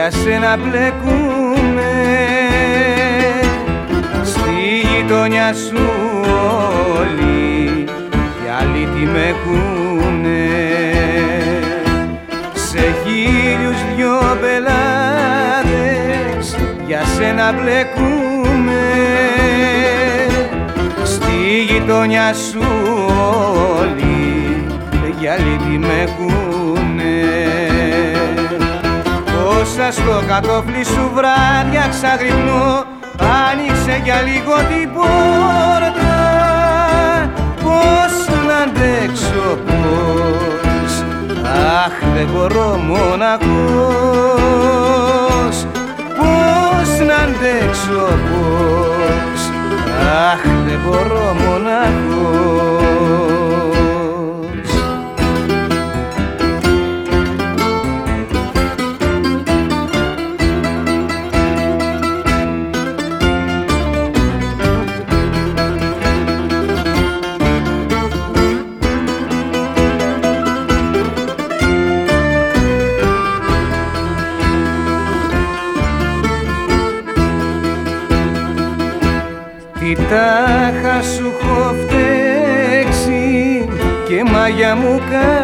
για σένα μπλεκούνε, στη γειτονιά σου όλοι κι άλλοι τι με έχουνε. Σε 1002 πελάτες για σένα μπλεκούνε, στη γειτονιά σου όλοι κι άλλοι τι με έχουνε. Όσα στο κατόφλι σου βράδια ξαγρυπνώ, άνοιξε για λίγο την πόρτα. Πώς να αντέξω, πώς, αχ δεν μπορώ μοναχός. Πώς να αντέξω, πώς, αχ δεν μπορώ μοναχός. Τι τάχα σου έχω φταίξει και μάγια μου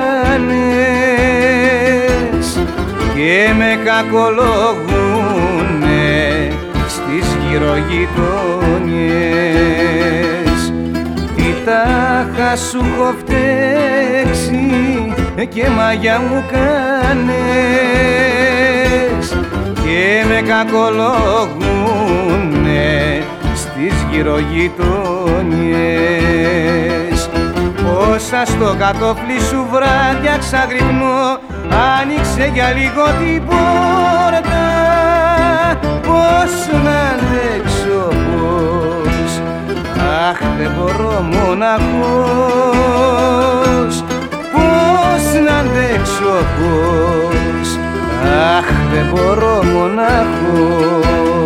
κάνες και με κακολογούνε στις γύρω γειτονιές. Τι τάχα σου έχω φταίξει και μάγια μου κάνες και με κακολογούνε στις γύρω γειτονιές. Όσα στο κατόφλι σου βράδια ξαγρυπνώ, άνοιξε για λίγο την πόρτα. Πώς να αντέξω, πώς, αχ δεν μπορώ μοναχός. Πώς να αντέξω, πώς, αχ δεν μπορώ μοναχός.